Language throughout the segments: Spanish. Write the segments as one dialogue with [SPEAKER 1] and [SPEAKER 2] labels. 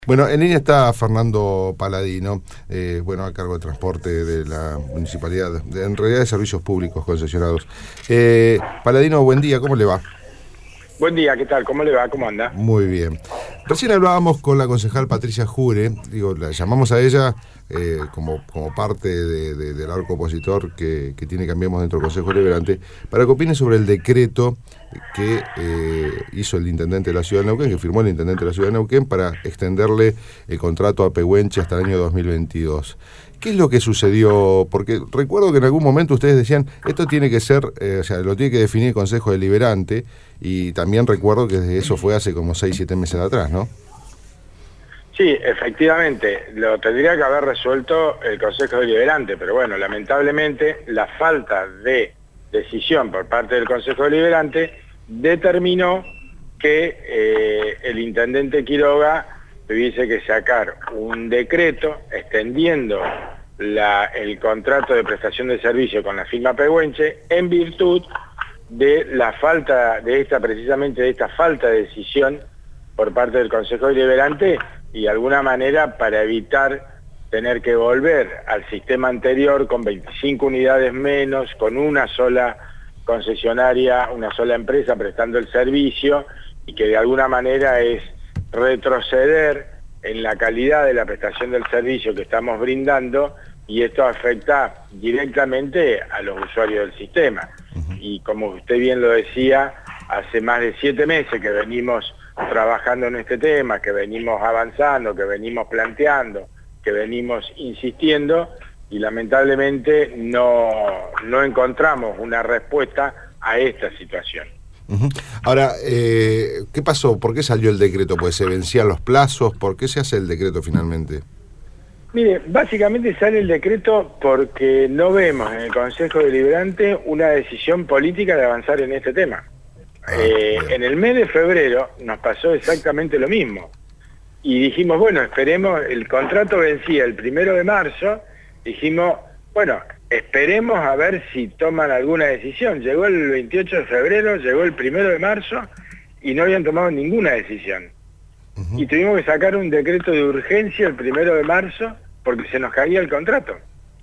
[SPEAKER 1] Bueno, en línea está Fernando Paladino, a cargo de transporte de la Municipalidad, en realidad de Servicios Públicos concesionados. Paladino, buen día, ¿cómo le va?
[SPEAKER 2] Buen día, ¿qué tal? ¿Cómo le va? ¿Cómo anda?
[SPEAKER 1] Muy bien. Recién hablábamos con la concejal Patricia Jure, la llamamos a ella como parte del arco opositor que tiene Cambiemos dentro del Consejo Deliberante, para que opine sobre el decreto que hizo el intendente de la Ciudad de Neuquén, que firmó el intendente de la Ciudad de Neuquén para extenderle el contrato a Pehuenche hasta el año 2022. ¿Qué es lo que sucedió? Porque recuerdo que en algún momento ustedes decían, esto tiene que ser, lo tiene que definir el Consejo Deliberante, y también recuerdo que eso fue hace como 6-7 meses atrás, ¿no?
[SPEAKER 2] Sí, efectivamente, lo tendría que haber resuelto el Consejo Deliberante, pero bueno, lamentablemente la falta de decisión por parte del Consejo Deliberante determinó que el intendente Quiroga tuviese que sacar un decreto extendiendo el contrato de prestación de servicio con la firma Pehuenche en virtud de la falta de esta falta de decisión por parte del Consejo Deliberante, y de alguna manera para evitar tener que volver al sistema anterior con 25 unidades menos, con una sola concesionaria, una sola empresa prestando el servicio, y que de alguna manera es retroceder en la calidad de la prestación del servicio que estamos brindando, y esto afecta directamente a los usuarios del sistema. Y como usted bien lo decía, hace más de 7 meses que venimos trabajando en este tema, que venimos avanzando, que venimos planteando, que venimos insistiendo, y lamentablemente no encontramos una respuesta a esta situación.
[SPEAKER 1] Ahora, ¿qué pasó? ¿Por qué salió el decreto? Pues se vencían los plazos. ¿Por qué se hace el decreto finalmente?
[SPEAKER 2] Mire, básicamente sale el decreto porque no vemos en el Consejo Deliberante una decisión política de avanzar en este tema. En el mes de febrero nos pasó exactamente lo mismo. Y dijimos, bueno, esperemos, el contrato vencía el 1 de marzo, dijimos, bueno, esperemos a ver si toman alguna decisión. Llegó el 28 de febrero, llegó el 1 de marzo y no habían tomado ninguna decisión. Y tuvimos que sacar un decreto de urgencia el 1 de marzo porque se nos caía el contrato.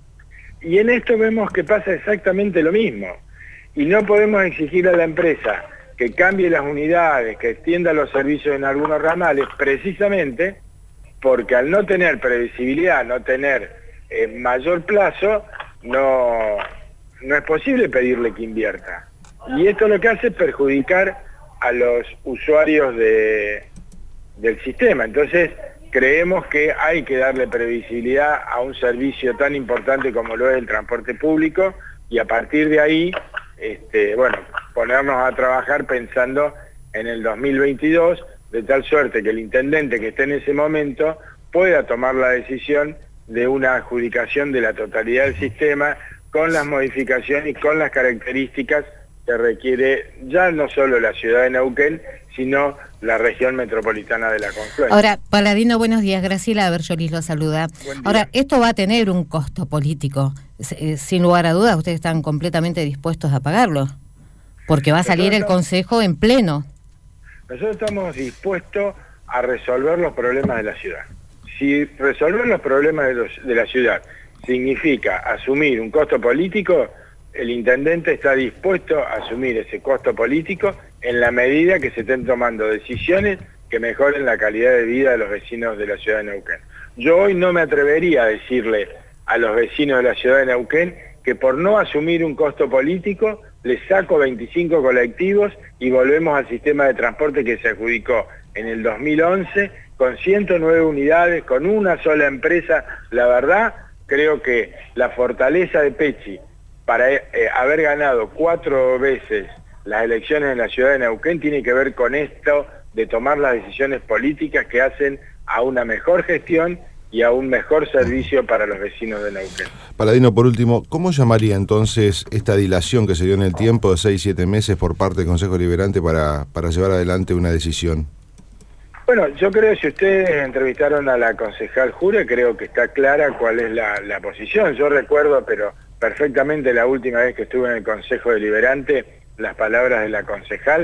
[SPEAKER 2] Y en esto vemos que pasa exactamente lo mismo. Y no podemos exigir a la empresa que cambie las unidades, que extienda los servicios en algunos ramales, precisamente porque al no tener previsibilidad, no tener mayor plazo, no es posible pedirle que invierta. Y esto lo que hace es perjudicar a los usuarios del sistema. Entonces, creemos que hay que darle previsibilidad a un servicio tan importante como lo es el transporte público, y a partir de ahí, ponernos a trabajar pensando en el 2022, de tal suerte que el intendente que esté en ese momento pueda tomar la decisión de una adjudicación de la totalidad del sistema, con las modificaciones y con las características que requiere ya no solo la ciudad de Neuquén, sino la región metropolitana de la Confluencia.
[SPEAKER 3] Ahora, Paladino, buenos días. Graciela Berjolis lo saluda. Ahora, esto va a tener un costo político. Sin lugar a dudas, ustedes están completamente dispuestos a pagarlo, porque va a salir el Consejo en pleno.
[SPEAKER 2] Nosotros estamos dispuestos a resolver los problemas de la ciudad. Si resolver los problemas de la ciudad significa asumir un costo político, el intendente está dispuesto a asumir ese costo político en la medida que se estén tomando decisiones que mejoren la calidad de vida de los vecinos de la ciudad de Neuquén. Yo hoy no me atrevería a decirle a los vecinos de la ciudad de Neuquén que por no asumir un costo político les saco 25 colectivos y volvemos al sistema de transporte que se adjudicó en el 2011 con 109 unidades, con una sola empresa. La verdad, creo que la fortaleza de Pecci para haber ganado 4 veces las elecciones en la ciudad de Neuquén tiene que ver con esto de tomar las decisiones políticas que hacen a una mejor gestión y a un mejor servicio para los vecinos de Neuquén.
[SPEAKER 1] Paladino, por último, ¿cómo llamaría entonces esta dilación que se dio en el tiempo de 6-7 meses por parte del Consejo Deliberante para llevar adelante una decisión?
[SPEAKER 2] Bueno, yo creo que si ustedes entrevistaron a la concejal Jure, creo que está clara cuál es la posición. Yo recuerdo, pero perfectamente, la última vez que estuve en el Consejo Deliberante, las palabras de la concejal,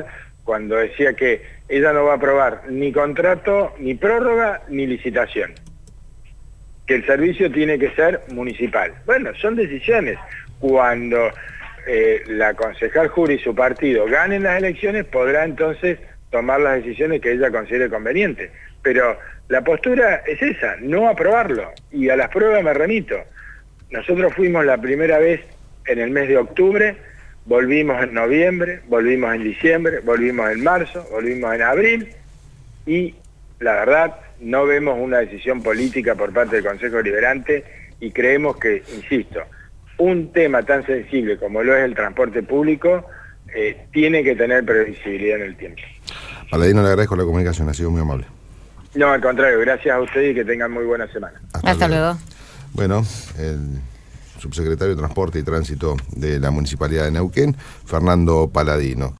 [SPEAKER 2] cuando decía que ella no va a aprobar ni contrato, ni prórroga, ni licitación. Que el servicio tiene que ser municipal. Bueno, son decisiones. Cuando la concejal Jury y su partido ganen las elecciones, podrá entonces tomar las decisiones que ella considere convenientes. Pero la postura es esa, no aprobarlo. Y a las pruebas me remito. Nosotros fuimos la primera vez en el mes de octubre, volvimos en noviembre, volvimos en diciembre, volvimos en marzo, volvimos en abril, y la verdad no vemos una decisión política por parte del Consejo Deliberante, y creemos que, insisto, un tema tan sensible como lo es el transporte público tiene que tener previsibilidad en el tiempo.
[SPEAKER 1] Paladino, le agradezco la comunicación, ha sido muy amable.
[SPEAKER 2] No, al contrario, gracias a ustedes y que tengan muy buena semana.
[SPEAKER 3] Hasta luego.
[SPEAKER 1] Bueno, el subsecretario de Transporte y Tránsito de la Municipalidad de Neuquén, Fernando Paladino.